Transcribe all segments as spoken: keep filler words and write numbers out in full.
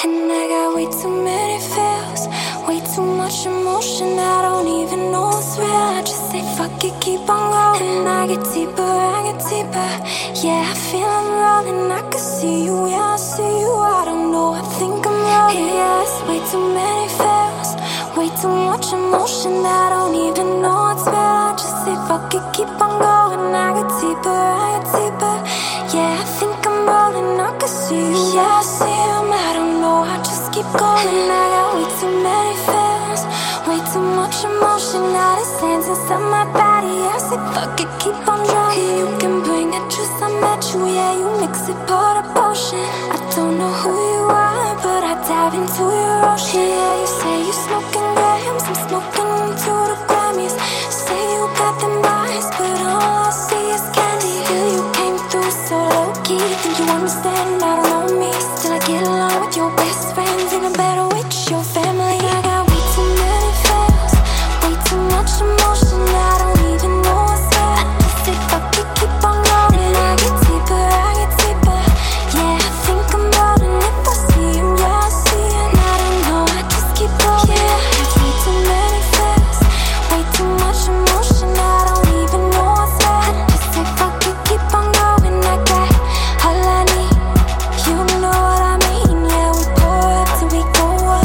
And I got way too many feels, way too much emotion. I don't even know what's real. I just say fuck it, keep on going. And I get deeper, I get deeper. Yeah, I feel I'm rolling. I can see you, yeah, I see you. I don't know, I think I'm rolling. Yeah, it's way too many feels, way too much emotion. I don't even know what's real. I just say fuck it, keep on going. I get deeper, I get deeper. Yeah, I think I'm rolling. I can see you, yeah, I see him. I don't know, I just keep going. And I got way too many feels, way too much emotion. Now the sands inside my body. I say fuck it, keep on drowning. You can bring it, just I met you. Yeah, you mix it, pour the potion. I don't know who you are, but I dive into your ocean. Yeah, you say you smoking grams, I'm smoking into the Grammys. Say you got them eyes, but all I see is candy. Still you came through so low-key. Think you understand, I don't know me. Still I get along with your best friends, even better with your family. I got way too many feels, way too much emotion. I don't even know what's real. I just say fuck it, keep on going. And I get deeper, I get deeper. Yeah, I think I'm rolling. If I see him, yeah, I see him. I don't know, I just keep going. Yeah, I got way too many feels, way too much emotion. I don't even know what's real. I just say fuck it, keep on going. I got all I need, you know what I mean. Yeah, we pour up till we go up.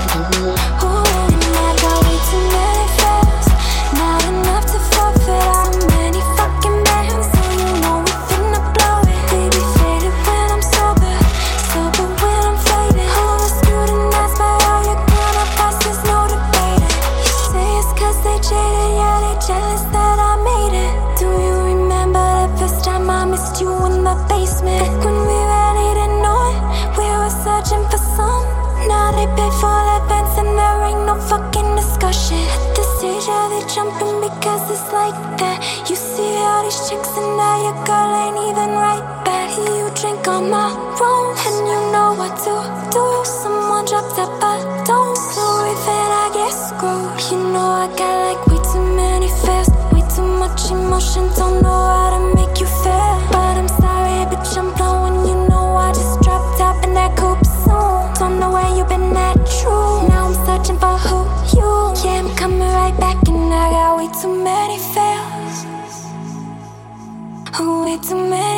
Ooh, and I got way too many feels, not enough to forfeit. How many fucking bands, so you know we finna blow it. Baby faded when I'm sober, sober when I'm faded. Who was scrutinized by all your gonna pass, there's no debating. You say it's cause they jaded, yeah, they jealous that I made it. Do you remember the first time I missed you in the basement? Back when we really didn't know it, we were searching for some. Now they pay for advance and there ain't no fucking discussion. At this stage, are they jumping because it's like that? You see all these chicks and now your girl ain't even right back. You drink on my room and you know what to do. Someone dropped that bottle, so even I get screwed. You know I got like way too many feels, way too much emotion. Don't know how to make you feel, but I'm sorry, bitch, I'm blowing. You know I just dropped top in that coupe soon. Don't know where you been at, true. Now I'm searching for who you. Yeah, I'm coming right back and I got way too many feels, way too many.